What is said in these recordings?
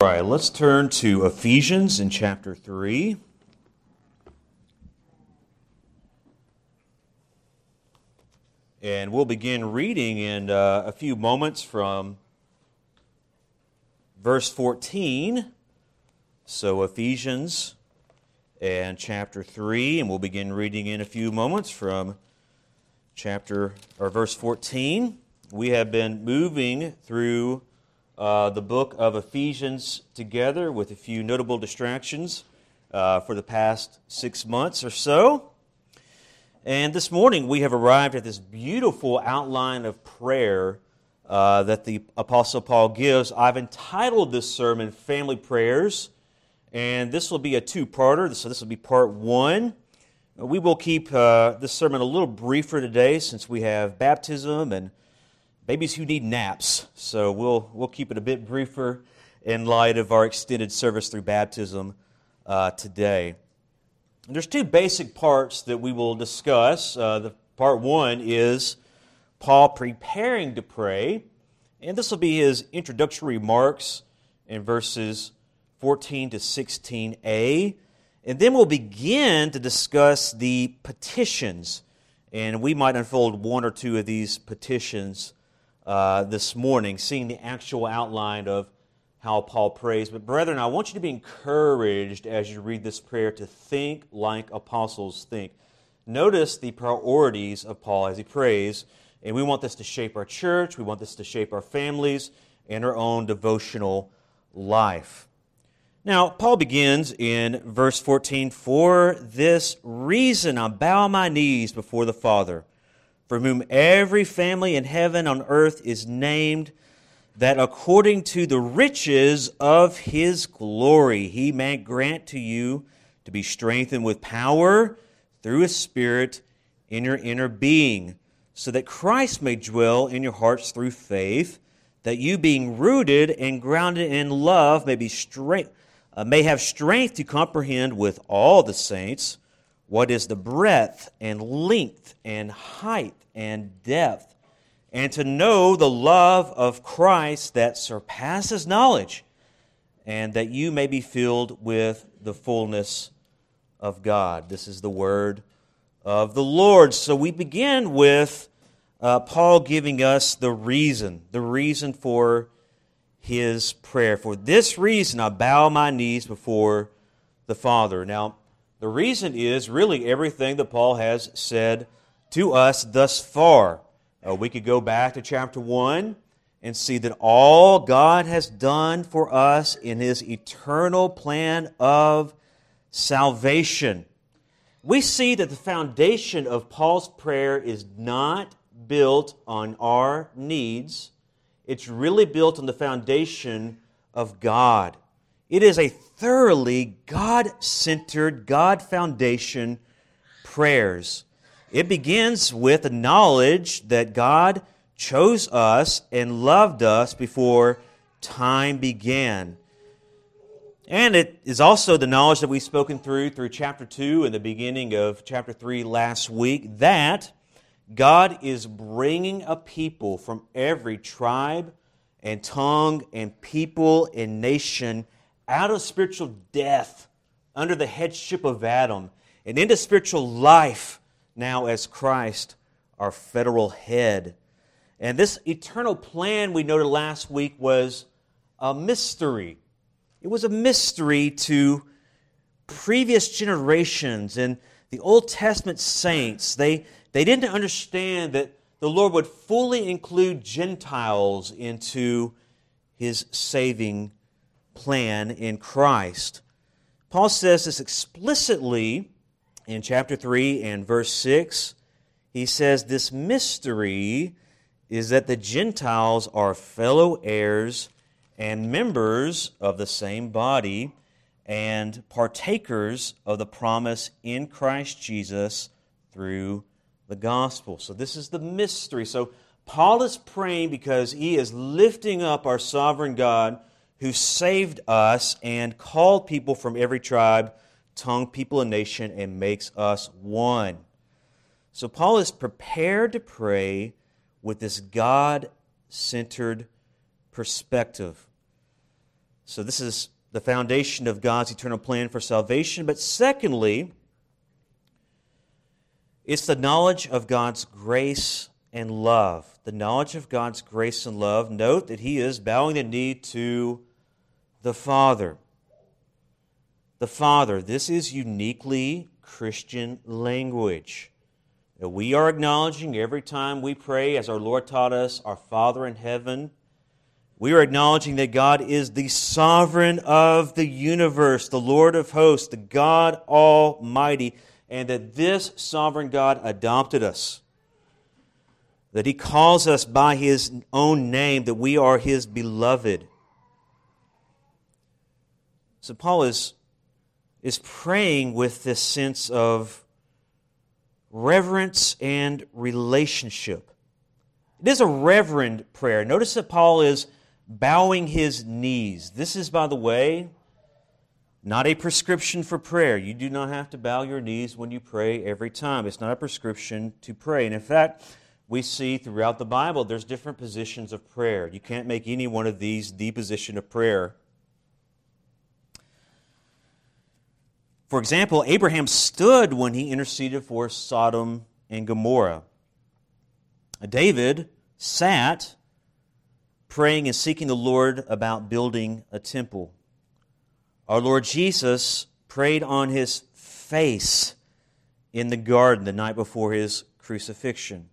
right, let's turn to Ephesians in chapter 3. And we'll begin reading in a few moments from verse 14. So Ephesians and chapter 3, and we'll begin reading in a few moments from verse 14. We have been moving through the book of Ephesians together with a few notable distractions for the past 6 months or so. And this morning we have arrived at this beautiful outline of prayer that the Apostle Paul gives. I've entitled this sermon Family Prayers, and this will be a two-parter, so this will be part 1. We will keep this sermon a little briefer today since we have baptism and babies who need naps, so we'll keep it a bit briefer in light of our extended service through baptism today. And there's two basic parts that we will discuss. The part 1 is Paul preparing to pray, and this will be his introductory remarks in verses 14 to 16a. And then we'll begin to discuss the petitions, and we might unfold one or two of these petitions this morning, seeing the actual outline of how Paul prays. But brethren, I want you to be encouraged as you read this prayer to think like apostles think. Notice the priorities of Paul as he prays, and we want this to shape our church, we want this to shape our families, and our own devotional life. Now, Paul begins in verse 14, "For this reason I bow my knees before the Father, from whom every family in heaven and on earth is named, that according to the riches of His glory He may grant to you to be strengthened with power through His Spirit in your inner being, so that Christ may dwell in your hearts through faith, that you being rooted and grounded in love may have strength to comprehend with all the saints what is the breadth and length and height and depth, and to know the love of Christ that surpasses knowledge, and that you may be filled with the fullness of God." This is the word of the Lord. So we begin with Paul giving us the reason for his prayer. "For this reason I bow my knees before the Father." Now, the reason is really everything that Paul has said to us thus far. We could go back to chapter 1 and see that all God has done for us in His eternal plan of salvation. We see that the foundation of Paul's prayer is not built on our needs. It's really built on the foundation of God. It is a thoroughly God-centered, God-foundation prayers. It begins with the knowledge that God chose us and loved us before time began. And it is also the knowledge that we've spoken through chapter 2 and the beginning of chapter 3 last week, that God is bringing a people from every tribe and tongue and people and nation out of spiritual death under the headship of Adam and into spiritual life now as Christ, our federal head. And this eternal plan, we noted last week, was a mystery. It was a mystery to previous generations and the Old Testament saints. They didn't understand that the Lord would fully include Gentiles into His saving plan in Christ. Paul says this explicitly in chapter 3 and verse 6. He says this mystery is that the Gentiles are fellow heirs and members of the same body and partakers of the promise in Christ Jesus through the gospel. So this is the mystery. So Paul is praying because he is lifting up our sovereign God who saved us and called people from every tribe, tongue, people, and nation, and makes us one. So Paul is prepared to pray with this God-centered perspective. So this is the foundation of God's eternal plan for salvation. But secondly, it's the knowledge of God's grace and love. The knowledge of God's grace and love. Note that he is bowing the knee to the Father. The Father. This is uniquely Christian language. That we are acknowledging every time we pray, as our Lord taught us, our Father in heaven. We are acknowledging that God is the sovereign of the universe, the Lord of hosts, the God Almighty, and that this sovereign God adopted us. That he calls us by his own name, that we are his beloved. So Paul is praying with this sense of reverence and relationship. It is a reverent prayer. Notice that Paul is bowing his knees. This is, by the way, not a prescription for prayer. You do not have to bow your knees when you pray every time. It's not a prescription to pray. And in fact, we see throughout the Bible there's different positions of prayer. You can't make any one of these the position of prayer. For example, Abraham stood when he interceded for Sodom and Gomorrah. David sat praying and seeking the Lord about building a temple. Our Lord Jesus prayed on his face in the garden the night before his crucifixion.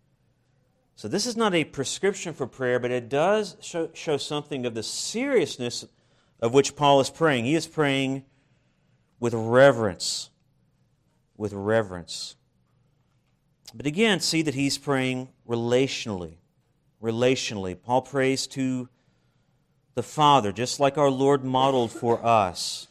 So this is not a prescription for prayer, but it does show something of the seriousness of which Paul is praying. He is praying with reverence. With reverence. But again, see that he's praying relationally. Relationally. Paul prays to the Father, just like our Lord modeled for us.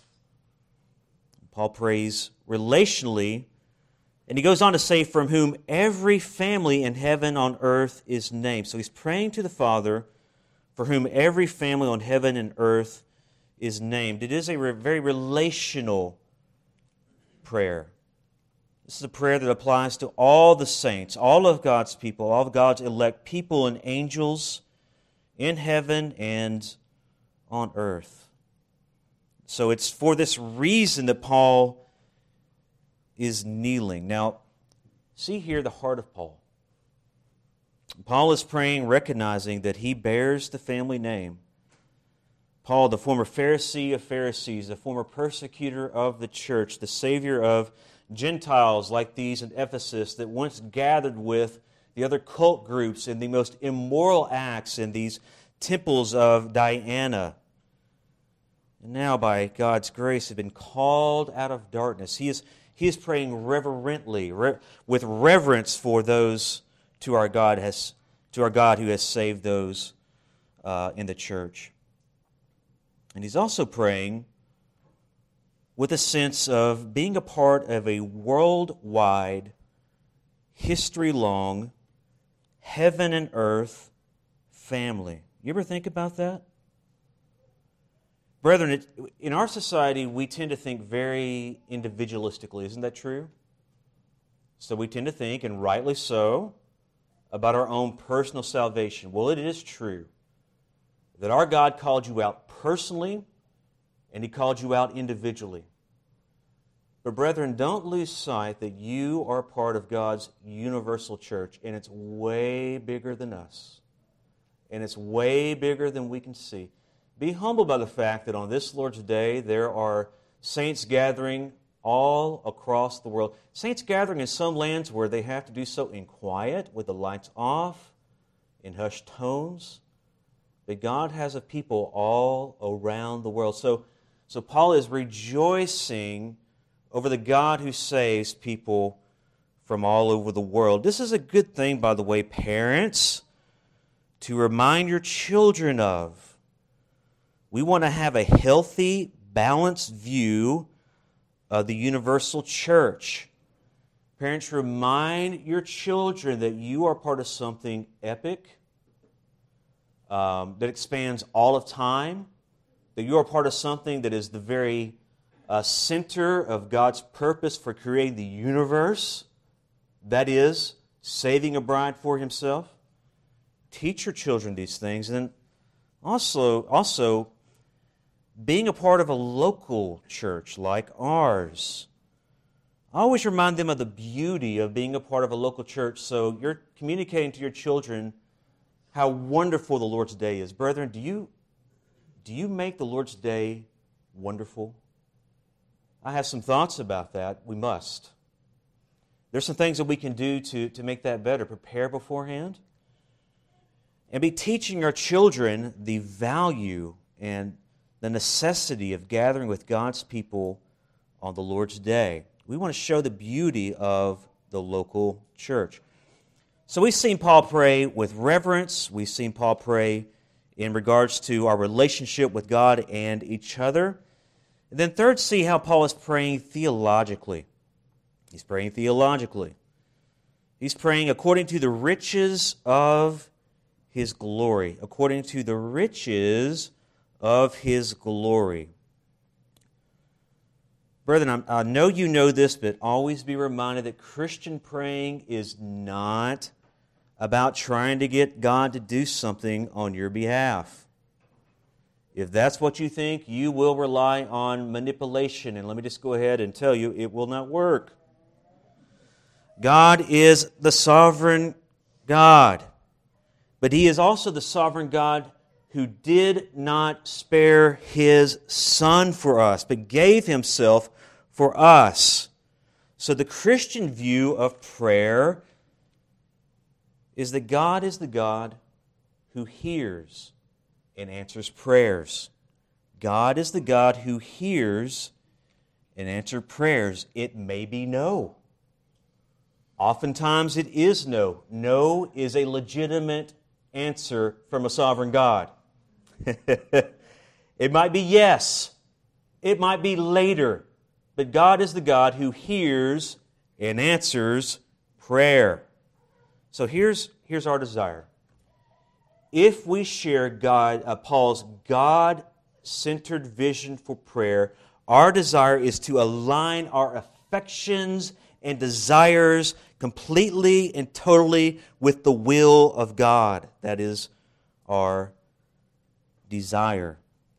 Paul prays relationally, and he goes on to say, from whom every family in heaven on earth is named. So he's praying to the Father, for whom every family on heaven and earth is named. It is a very relational prayer. This is a prayer that applies to all the saints, all of God's people, all of God's elect people and angels in heaven and on earth. So it's for this reason that Paul is kneeling. Now, see here the heart of Paul. Paul is praying, recognizing that he bears the family name. Paul, the former Pharisee of Pharisees, the former persecutor of the church, the Savior of Gentiles like these in Ephesus that once gathered with the other cult groups in the most immoral acts in these temples of Diana. And now, by God's grace, have been called out of darkness. He is praying reverently, with reverence for those to our God who has saved those in the church. And he's also praying with a sense of being a part of a worldwide, history-long, heaven and earth family. You ever think about that? Brethren, in our society, we tend to think very individualistically. Isn't that true? So we tend to think, and rightly so, about our own personal salvation. Well, it is true that our God called you out personally, and He called you out individually. But brethren, don't lose sight that you are part of God's universal church, and it's way bigger than us. And it's way bigger than we can see. Be humbled by the fact that on this Lord's Day, there are saints gathering all across the world. Saints gathering in some lands where they have to do so in quiet, with the lights off, in hushed tones. But God has a people all around the world. So Paul is rejoicing over the God who saves people from all over the world. This is a good thing, by the way, parents, to remind your children of. We want to have a healthy, balanced view of the universal church. Parents, remind your children that you are part of something epic, that expands all of time, that you are part of something that is the very center of God's purpose for creating the universe, that is, saving a bride for Himself. Teach your children these things, and then also being a part of a local church like ours. I always remind them of the beauty of being a part of a local church, so you're communicating to your children how wonderful the Lord's Day is. Brethren, do you make the Lord's Day wonderful? I have some thoughts about that. We must. There's some things that we can do to make that better. Prepare beforehand. And be teaching our children the value and the necessity of gathering with God's people on the Lord's Day. We want to show the beauty of the local church. So we've seen Paul pray with reverence. We've seen Paul pray in regards to our relationship with God and each other. And then third, see how Paul is praying theologically. He's praying theologically. He's praying according to the riches of His glory. According to the riches of His glory. Brethren, I know you know this, but always be reminded that Christian praying is not about trying to get God to do something on your behalf. If that's what you think, you will rely on manipulation. And let me just go ahead and tell you, it will not work. God is the sovereign God. But He is also the sovereign God who did not spare His Son for us, but gave Himself for us. So the Christian view of prayer is that God is the God who hears and answers prayers. God is the God who hears and answers prayers. It may be no. Oftentimes it is no. No is a legitimate answer from a sovereign God. It might be yes. It might be later. But God is the God who hears and answers prayer. So here's our desire. If we share Paul's God-centered vision for prayer, our desire is to align our affections and desires completely and totally with the will of God. That is our desire.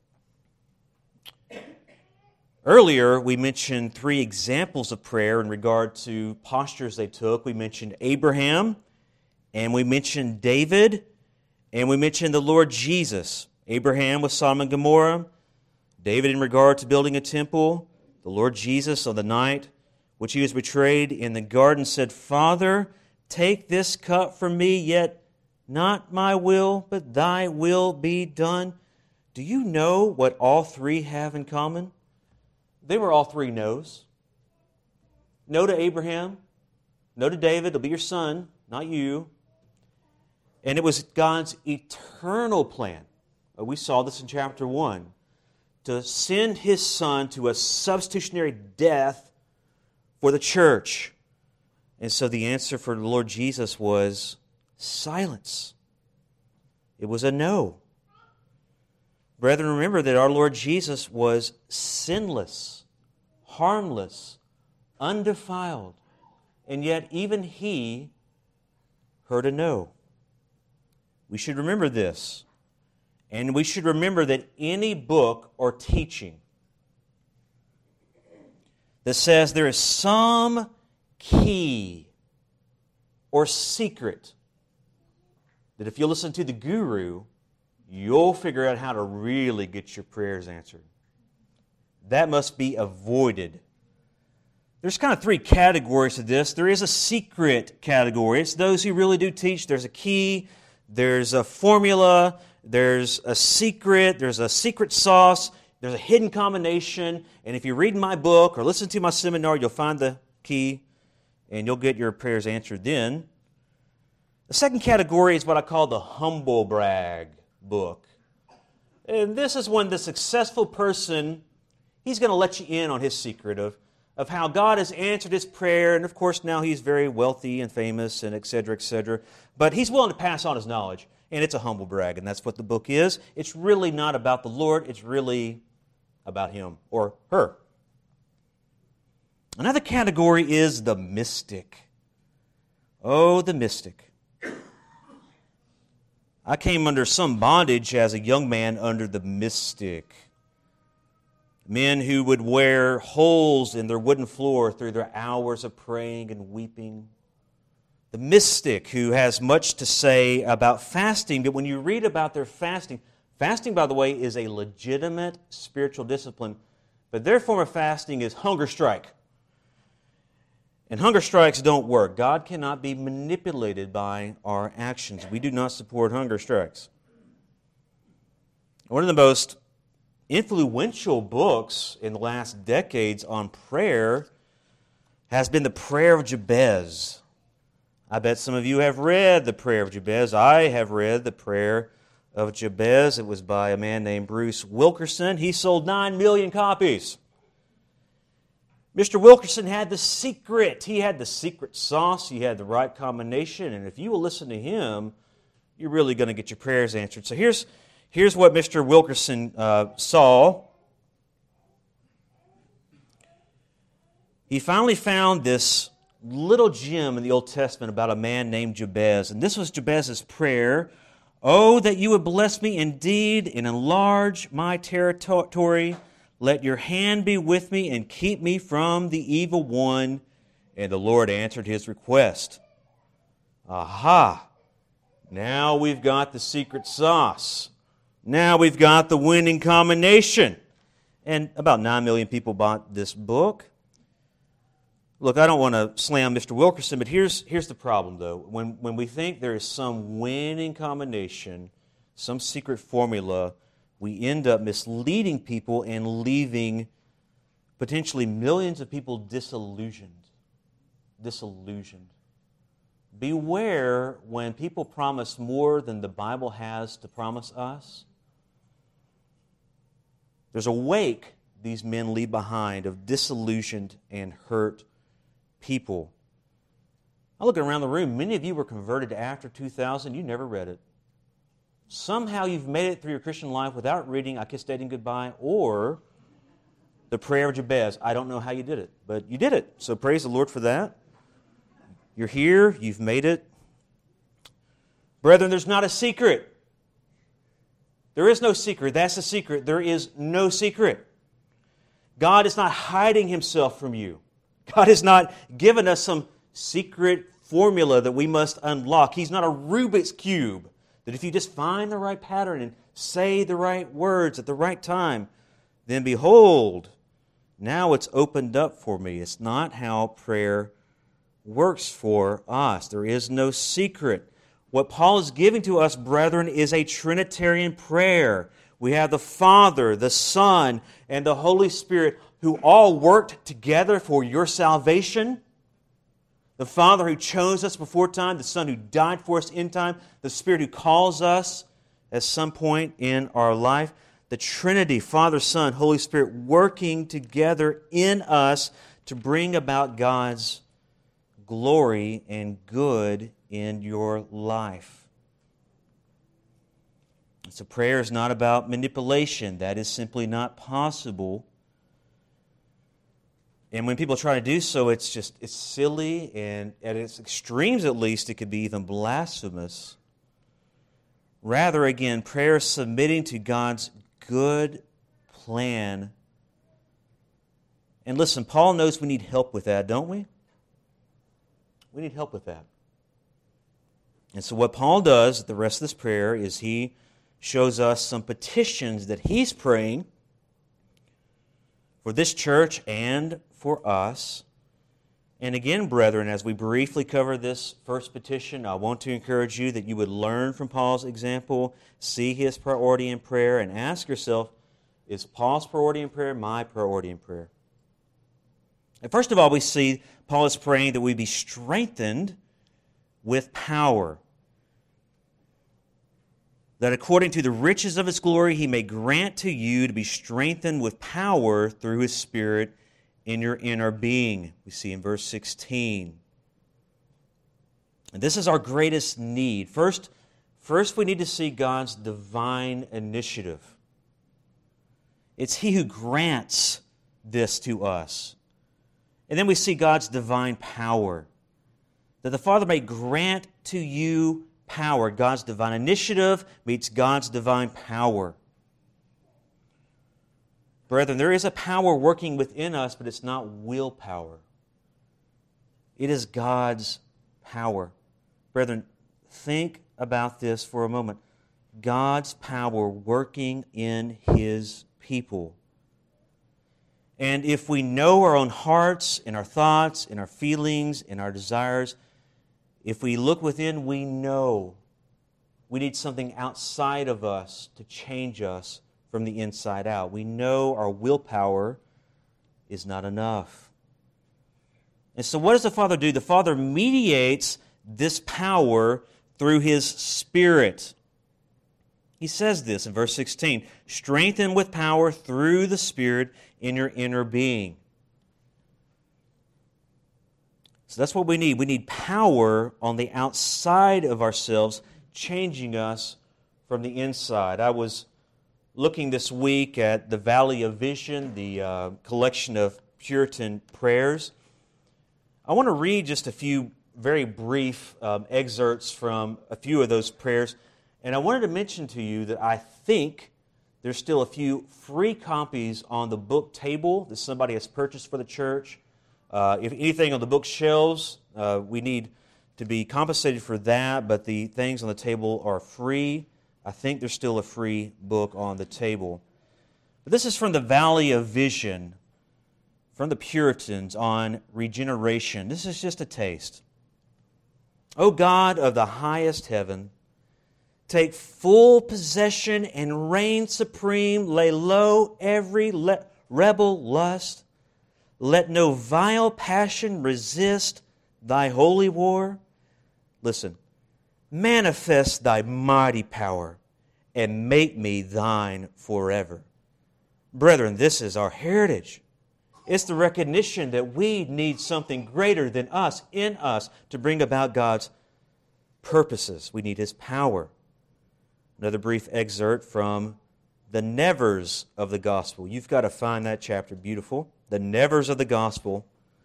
Earlier, we mentioned 3 examples of prayer in regard to postures they took. We mentioned Abraham, and we mentioned David, and we mentioned the Lord Jesus. Abraham with Sodom and Gomorrah, David in regard to building a temple, the Lord Jesus on the night which He was betrayed in the garden said, "Father, take this cup from me, yet not my will, but Thy will be done." Do you know what all 3 have in common? They were all 3 no's. No to Abraham. No to David. It'll be your son, not you. And it was God's eternal plan. We saw this in chapter 1. To send His Son to a substitutionary death for the church. And so the answer for the Lord Jesus was silence. It was a no. Brethren, remember that our Lord Jesus was sinless, harmless, undefiled, and yet even He heard a no. We should remember this, and we should remember that any book or teaching that says there is some key or secret that if you listen to the guru, you'll figure out how to really get your prayers answered. That must be avoided. There's kind of 3 categories to this. There is a secret category. It's those who really do teach. There's a key, there's a formula, there's a secret sauce, there's a hidden combination. And if you read my book or listen to my seminar, you'll find the key and you'll get your prayers answered then. The second category is what I call the humble brag book. And this is when the successful person, he's going to let you in on his secret of how God has answered his prayer. And of course now he's very wealthy and famous and et cetera, et cetera. But he's willing to pass on his knowledge. And it's a humble brag. And that's what the book is. It's really not about the Lord. It's really about him or her. Another category is the mystic. Oh, the mystic. I came under some bondage as a young man under the mystic. Men who would wear holes in their wooden floor through their hours of praying and weeping. The mystic who has much to say about fasting, but when you read about their fasting, fasting, by the way, is a legitimate spiritual discipline, but their form of fasting is hunger strike. And hunger strikes don't work. God cannot be manipulated by our actions. We do not support hunger strikes. One of the most influential books in the last decades on prayer has been the Prayer of Jabez. I bet some of you have read the Prayer of Jabez. I have read the Prayer of Jabez. It was by a man named Bruce Wilkerson. He sold 9 million copies. Mr. Wilkerson had the secret. He had the secret sauce. He had the right combination. And if you will listen to him, you're really going to get your prayers answered. So here's what Mr. Wilkerson saw. He finally found this little gem in the Old Testament about a man named Jabez. And this was Jabez's prayer. Oh, that you would bless me indeed and enlarge my territory. Let your hand be with me and keep me from the evil one. And the Lord answered his request. Aha! Now we've got the secret sauce. Now we've got the winning combination. And about 9 million people bought this book. Look, I don't want to slam Mr. Wilkerson, but here's the problem, though. When we think there is some winning combination, some secret formula, we end up misleading people and leaving potentially millions of people disillusioned. Beware when people promise more than the Bible has to promise us. There's a wake these men leave behind of disillusioned and hurt people. I look around the room, many of you were converted after 2000, you never read it. Somehow you've made it through your Christian life without reading I Kissed Dating Goodbye or the Prayer of Jabez. I don't know how you did it, but you did it. So praise the Lord for that. You're here, you've made it. Brethren, there's not a secret. There is no secret. That's the secret. There is no secret. God is not hiding Himself from you. God has not given us some secret formula that we must unlock. He's not a Rubik's Cube that if you just find the right pattern and say the right words at the right time, then behold, now it's opened up for me. It's not how prayer works for us. There is no secret. What Paul is giving to us, brethren, is a Trinitarian prayer. We have the Father, the Son, and the Holy Spirit who all worked together for your salvation. The Father who chose us before time, the Son who died for us in time, the Spirit who calls us at some point in our life. The Trinity, Father, Son, Holy Spirit, working together in us to bring about God's glory and good in your life. So prayer is not about manipulation. That is simply not possible. And when people try to do so, it's silly, and at its extremes at least, it could be even blasphemous. Rather, again, prayer is submitting to God's good plan. And listen, Paul knows we need help with that, don't we? We need help with that. And so what Paul does at the rest of this prayer is he shows us some petitions that he's praying for this church and for us. And again, brethren, as we briefly cover this first petition, I want to encourage you that you would learn from Paul's example, see his priority in prayer, and ask yourself, is Paul's priority in prayer my priority in prayer? And first of all, we see Paul is praying that we be strengthened with power, that according to the riches of His glory He may grant to you to be strengthened with power through His Spirit in your inner being. We see in verse 16. And this is our greatest need. First we need to see God's divine initiative. It's He who grants this to us. And then we see God's divine power, that the Father may grant to you power. God's divine initiative meets God's divine power. Brethren, there is a power working within us, but it's not willpower. It is God's power. Brethren, think about this for a moment. God's power working in His people. And if we know our own hearts and our thoughts and our feelings and our desires, if we look within, we know we need something outside of us to change us from the inside out. We know our willpower is not enough. And so what does the Father do? The Father mediates this power through His Spirit. He says this in verse 16, strengthen with power through the Spirit in your inner being. So that's what we need. We need power on the outside of ourselves, changing us from the inside. I was looking this week at the Valley of Vision, the collection of Puritan prayers. I want to read just a few very brief excerpts from a few of those prayers. And I wanted to mention to you that I think there's still a few free copies on the book table that somebody has purchased for the church. If anything on the bookshelves, we need to be compensated for that, but the things on the table are free. I think there's still a free book on the table. But this is from the Valley of Vision, from the Puritans on regeneration. This is just a taste. O God of the highest heaven, take full possession and reign supreme. Lay low every rebel lust. Let no vile passion resist thy holy war. Listen, manifest thy mighty power and make me thine forever. Brethren, this is our heritage. It's the recognition that we need something greater than us, in us, to bring about God's purposes. We need His power. Another brief excerpt from the Nevers of the Gospel. You've got to find that chapter beautiful. The Nevers of the Gospel.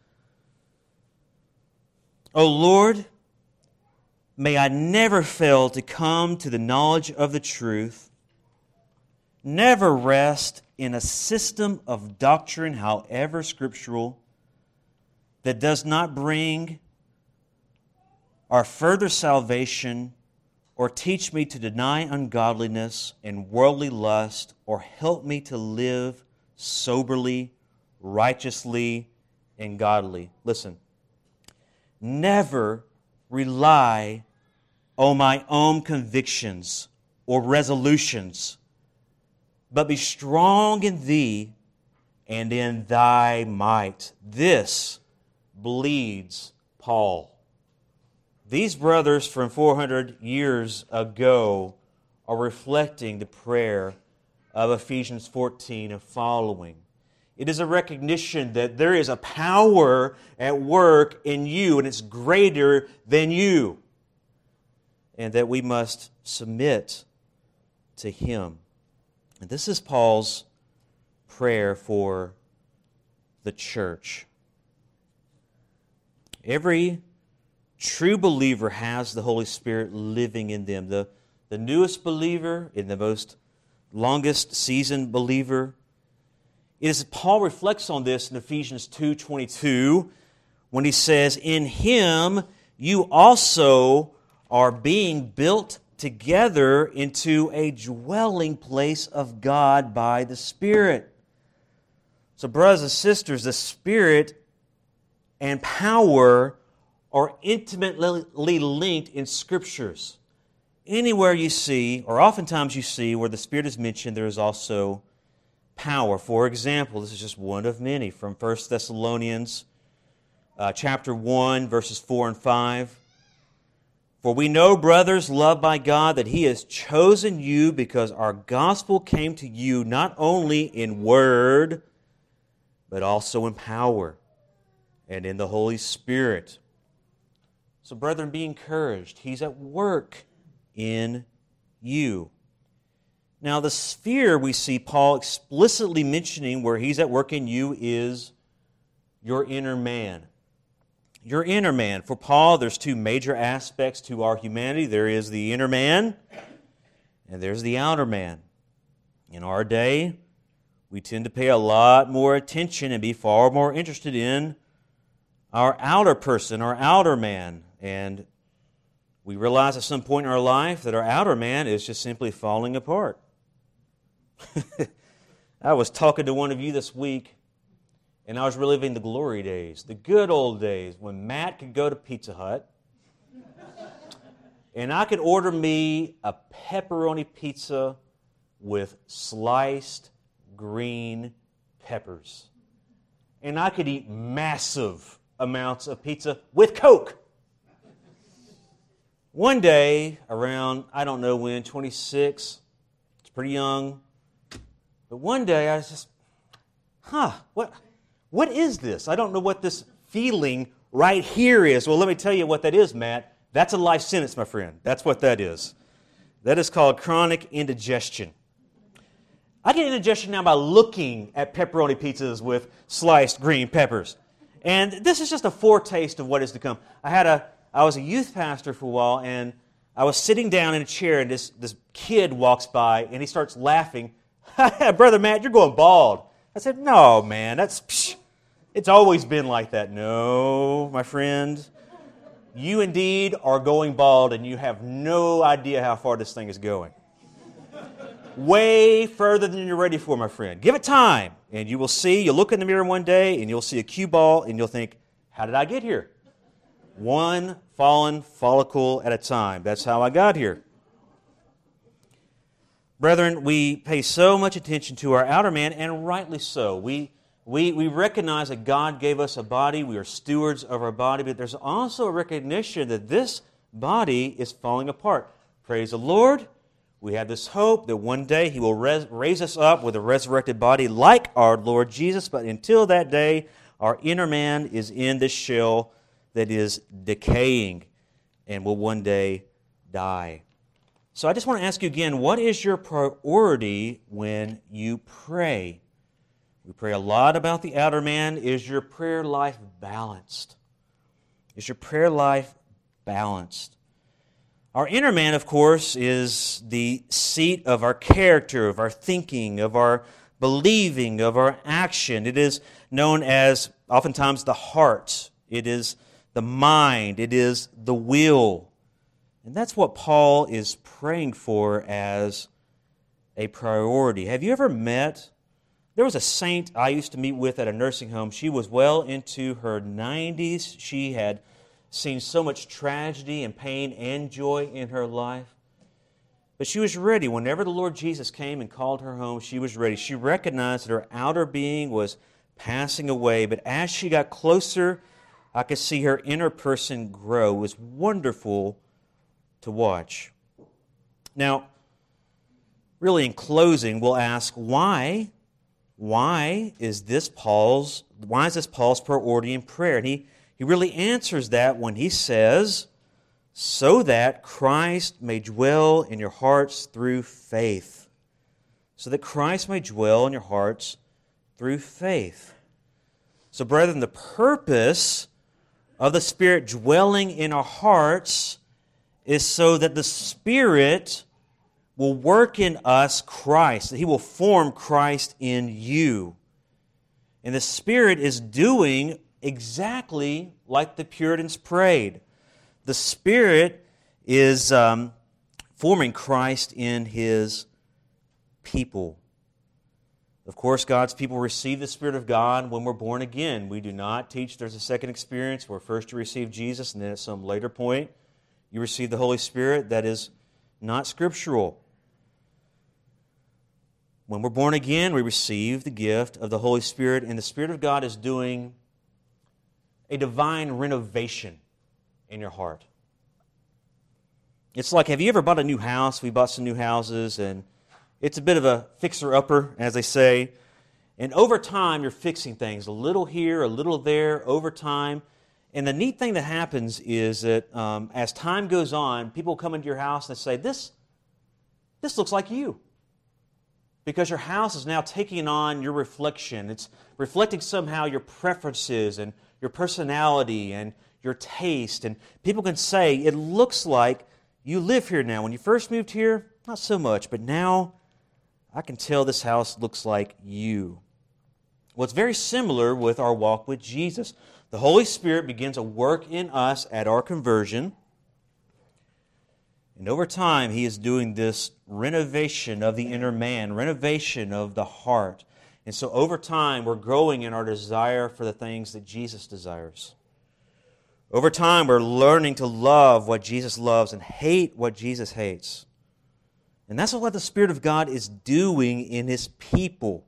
O Lord, may I never fail to come to the knowledge of the truth, never rest in a system of doctrine, however scriptural, that does not bring our further salvation or teach me to deny ungodliness and worldly lust, or help me to live soberly, righteously, and godly. Listen, never rely on my own convictions or resolutions, but be strong in Thee and in Thy might. This bleeds Paul. These brothers from 400 years ago are reflecting the prayer of Ephesians 14 and following. It is a recognition that there is a power at work in you, and it's greater than you, and that we must submit to Him. And this is Paul's prayer for the church. Every true believer has the Holy Spirit living in them. The newest believer and the most longest seasoned believer. Paul reflects on this in Ephesians 2:22 when he says, in Him you also are being built together into a dwelling place of God by the Spirit. So brothers and sisters, the Spirit and power are intimately linked in Scriptures. Anywhere you see, or oftentimes you see, where the Spirit is mentioned, there is also power. For example, this is just one of many from 1 Thessalonians chapter 1, verses 4 and 5. For we know, brothers, loved by God, that He has chosen you because our gospel came to you not only in word, but also in power and in the Holy Spirit. So, brethren, be encouraged. He's at work in you. Now, the sphere we see Paul explicitly mentioning where He's at work in you is your inner man. Your inner man. For Paul, there's two major aspects to our humanity. There is the inner man, and there's the outer man. In our day, we tend to pay a lot more attention and be far more interested in our outer person, our outer man. And we realize at some point in our life that our outer man is just simply falling apart. I was talking to one of you this week, and I was reliving the glory days, the good old days when Matt could go to Pizza Hut and I could order me a pepperoni pizza with sliced green peppers. And I could eat massive amounts of pizza with Coke. One day, around, I don't know when, 26, it's pretty young, but one day I was just, what is this? I don't know what this feeling right here is. Well, let me tell you what that is, Matt. That's a life sentence, my friend. That's what that is. That is called chronic indigestion. I get indigestion now by looking at pepperoni pizzas with sliced green peppers. And this is just a foretaste of what is to come. I was a youth pastor for a while, and I was sitting down in a chair, and this kid walks by, and he starts laughing. Brother Matt, you're going bald. I said, no, man, it's always been like that. No, my friend, you indeed are going bald, and you have no idea how far this thing is going. Way further than you're ready for, my friend. Give it time, and you will see. You'll look in the mirror one day, and you'll see a cue ball, and you'll think, how did I get here? One fallen follicle at a time. That's how I got here. Brethren, we pay so much attention to our outer man, and rightly so. We recognize that God gave us a body. We are stewards of our body, but there's also a recognition that this body is falling apart. Praise the Lord. We have this hope that one day He will raise us up with a resurrected body like our Lord Jesus, but until that day, our inner man is in this shell that is decaying and will one day die. So I just want to ask you again, what is your priority when you pray? We pray a lot about the outer man. Is your prayer life balanced? Is your prayer life balanced? Our inner man, of course, is the seat of our character, of our thinking, of our believing, of our action. It is known as oftentimes the heart. It is the mind. It is the will. And that's what Paul is praying for as a priority. Have you ever met? There was a saint I used to meet with at a nursing home. She was well into her 90s. She had seen so much tragedy and pain and joy in her life. But she was ready. Whenever the Lord Jesus came and called her home, she was ready. She recognized that her outer being was passing away. But as she got closer, I could see her inner person grow. It was wonderful to watch. Now, really in closing, we'll ask why is this Paul's priority in prayer? And he really answers that when he says, so that Christ may dwell in your hearts through faith. So that Christ may dwell in your hearts through faith. So, brethren, the purpose of the Spirit dwelling in our hearts is so that the Spirit will work in us Christ, that He will form Christ in you. And the Spirit is doing exactly like the Puritans prayed. The Spirit is forming Christ in His people. Of course, God's people receive the Spirit of God when we're born again. We do not teach there's a second experience where first you receive Jesus and then at some later point you receive the Holy Spirit. That is not scriptural. When we're born again, we receive the gift of the Holy Spirit, and the Spirit of God is doing a divine renovation in your heart. It's like, have you ever bought a new house? We bought some new houses, and it's a bit of a fixer-upper, as they say. And over time, you're fixing things, a little here, a little there, over time. And the neat thing that happens is that as time goes on, people come into your house and they say, this looks like you. Because your house is now taking on your reflection. It's reflecting somehow your preferences and your personality and your taste. And people can say, it looks like you live here now. When you first moved here, not so much. But now, I can tell this house looks like you. Well, it's very similar with our walk with Jesus. The Holy Spirit begins a work in us at our conversion. And over time, He is doing this renovation of the inner man, renovation of the heart. And so over time, we're growing in our desire for the things that Jesus desires. Over time, we're learning to love what Jesus loves and hate what Jesus hates. And that's what the Spirit of God is doing in His people.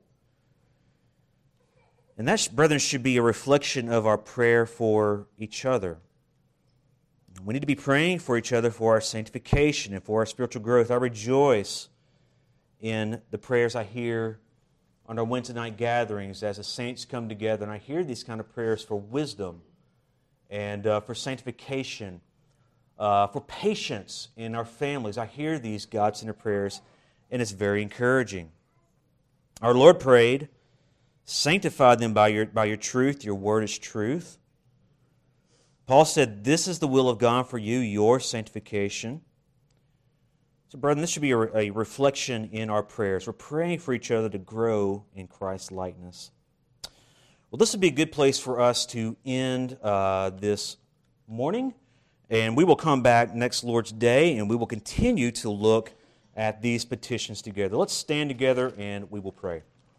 And that, brethren, should be a reflection of our prayer for each other. We need to be praying for each other for our sanctification and for our spiritual growth. I rejoice in the prayers I hear on our Wednesday night gatherings as the saints come together, and I hear these kind of prayers for wisdom and for sanctification, for patience in our families. I hear these God-centered prayers, and it's very encouraging. Our Lord prayed, "Sanctify them by your truth. Your word is truth." Paul said, "This is the will of God for you, your sanctification." So, brethren, this should be a reflection in our prayers. We're praying for each other to grow in Christ's likeness. Well, this would be a good place for us to end this morning. And we will come back next Lord's Day, and we will continue to look at these petitions together. Let's stand together, and we will pray.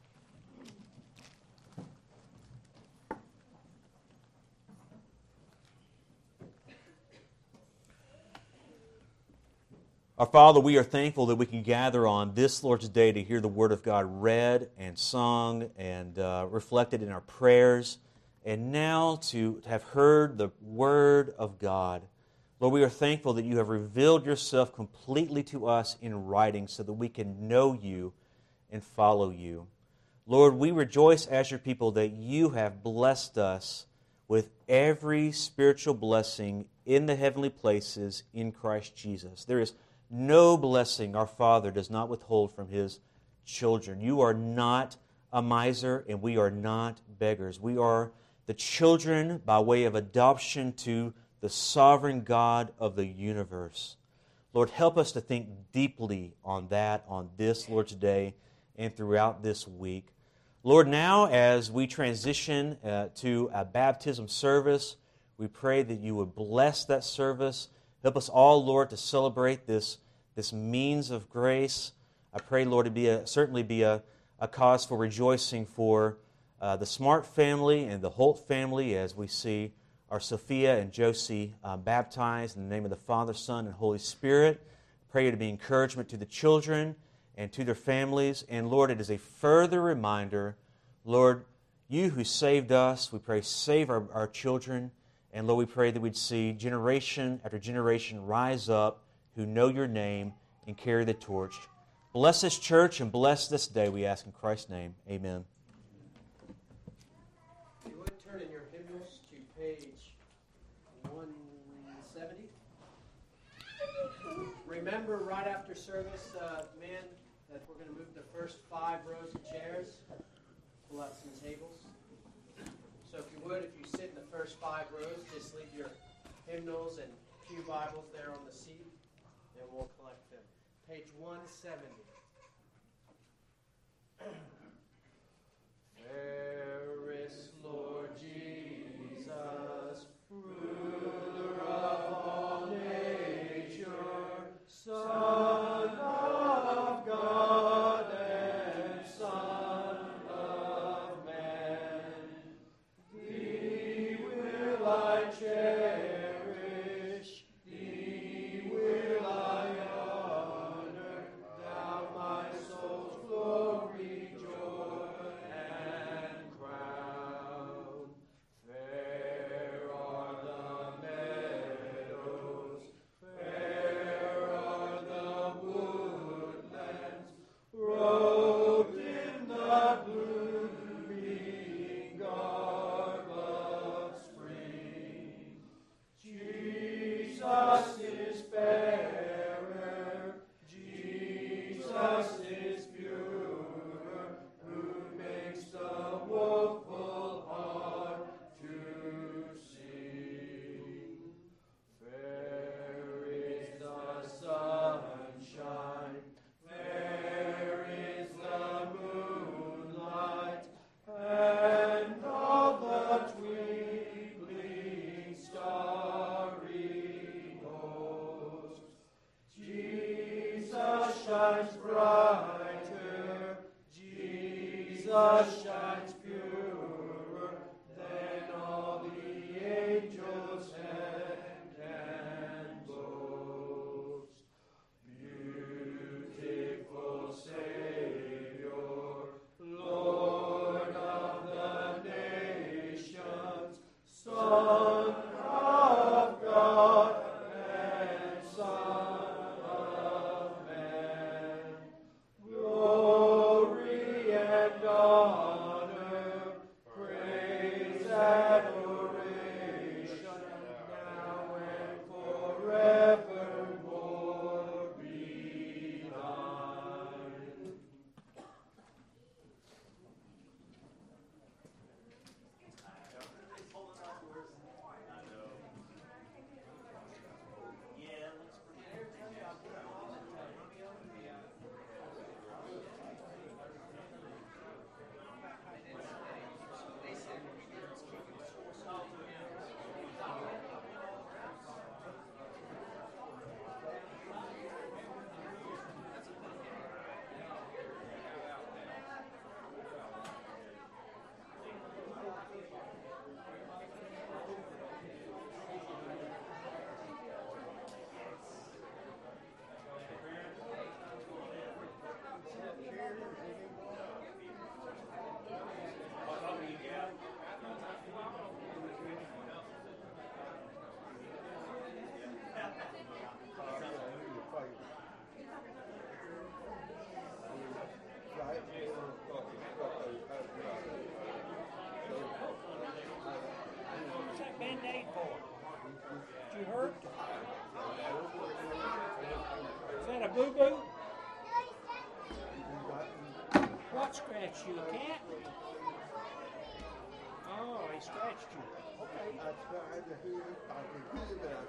Our Father, we are thankful that we can gather on this Lord's Day to hear the Word of God read and sung and reflected in our prayers, and now to have heard the Word of God. Lord, we are thankful that you have revealed yourself completely to us in writing so that we can know you and follow you. Lord, we rejoice as your people that you have blessed us with every spiritual blessing in the heavenly places in Christ Jesus. There is no blessing our Father does not withhold from His children. You are not a miser, and we are not beggars. We are the children by way of adoption to the sovereign God of the universe. Lord, help us to think deeply on that on this Lord's Day and throughout this week. Lord, now as we transition to a baptism service, we pray that you would bless that service. Help us all, Lord, to celebrate this means of grace. I pray, Lord, it certainly be a cause for rejoicing for the Smart family and the Holt family as we see our Sophia and Josie baptized in the name of the Father, Son, and Holy Spirit. Pray to be encouragement to the children and to their families. And Lord, it is a further reminder, Lord, you who saved us, we pray, save our children. And Lord, we pray that we'd see generation after generation rise up who know your name and carry the torch. Bless this church and bless this day, we ask in Christ's name. Amen. If you would turn in your hymnals to page 170. Remember, right after service, man, that we're going to move the first 5 rows of chairs, pull out some tables. So if you would, if you sit in the first 5 rows, just leave your hymnals and pew Bibles there on the seat, and we'll collect them. Page 170. Fairest Lord Jesus, ruler of all nature, Son of God and Son of man, Thee will I cherish, Thee will I honor, Thou my soul's glory, joy, and Boo Boo? What scratched you, a cat? Oh, he scratched you. Okay. I tried to hear it. I could hear that I